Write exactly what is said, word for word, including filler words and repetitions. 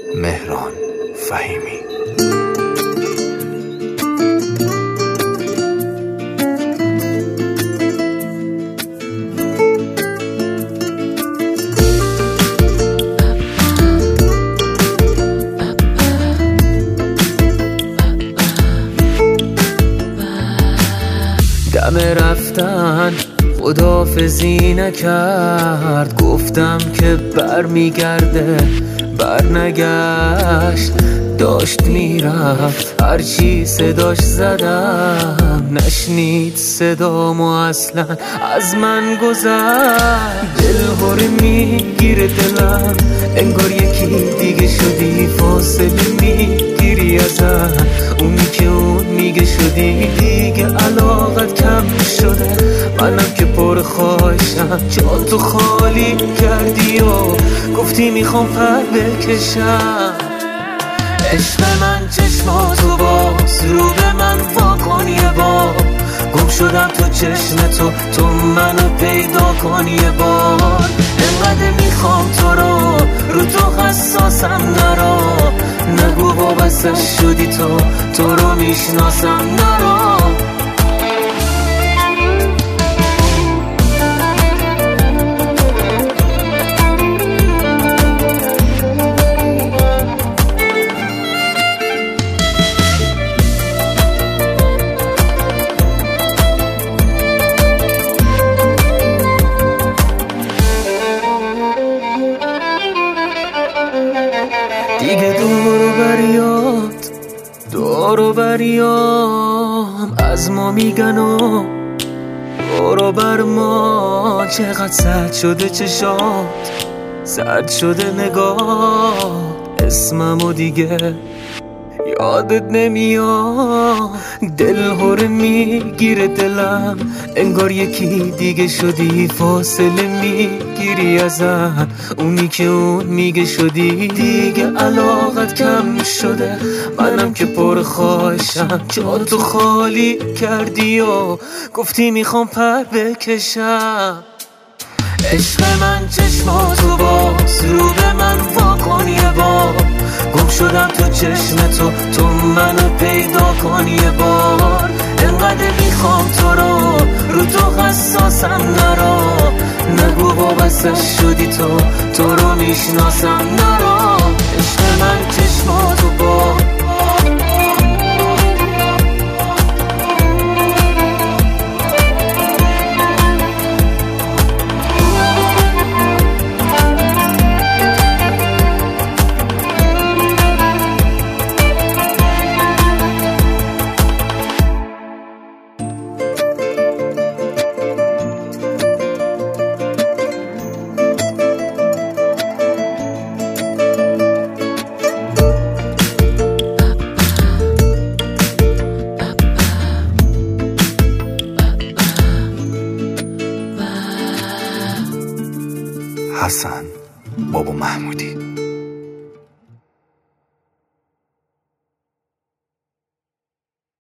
مهران فهیمی. دم رفتن خداحافظی نکرد، گفتم که بر میگرده بر نگشت. داشت میرفت هرچی صداش زدم، نشنید صدامو اصلا از من گذشت. دل هره میگیره دلم، انگار یکی دیگه شدی، فاصله میگیری ازم. اونی که اون میگه شدی دیگه علاقت کم شده، منم که پر خواهشم جا تو خالی کردی و گفتی میخوام پر بکشم. عشق من چشماتو باز رو به من واکن یه بار، گم شدم تو چشم تو، تو منو پیدا کن یه بار. انقدر میخوام تو رو، رو تو حساسم نرو، نگو وابسته شدی تو، تو رو میشناسم نرو. دیگه دورو بریات دورو بریام از ما میگن و دورو بر ما. چقدر سرد شده چشات، سرد شده نگاه، اسممو دیگه یادت نمیاد. دل هره میگیره دلم، انگار یکی دیگه شدی، فاصله میگیری ازم. اونی که اون میگه شدی دیگه علاقت کم شده، منم که پر خواهشم جا تو خالی کردی و گفتی میخوام پر بکشم. عشق من چشماتو باز رو به من واکن یه بار، گم شدم تو چشم تو، تو منو پیدا کن یه بار. انقدر میخوام تو رو، رو تو حساسم نرو، نگو وابسته شدی تو، تو رو میشناسم نرو. عشق من چشماتو باز حسن بابا محمودی.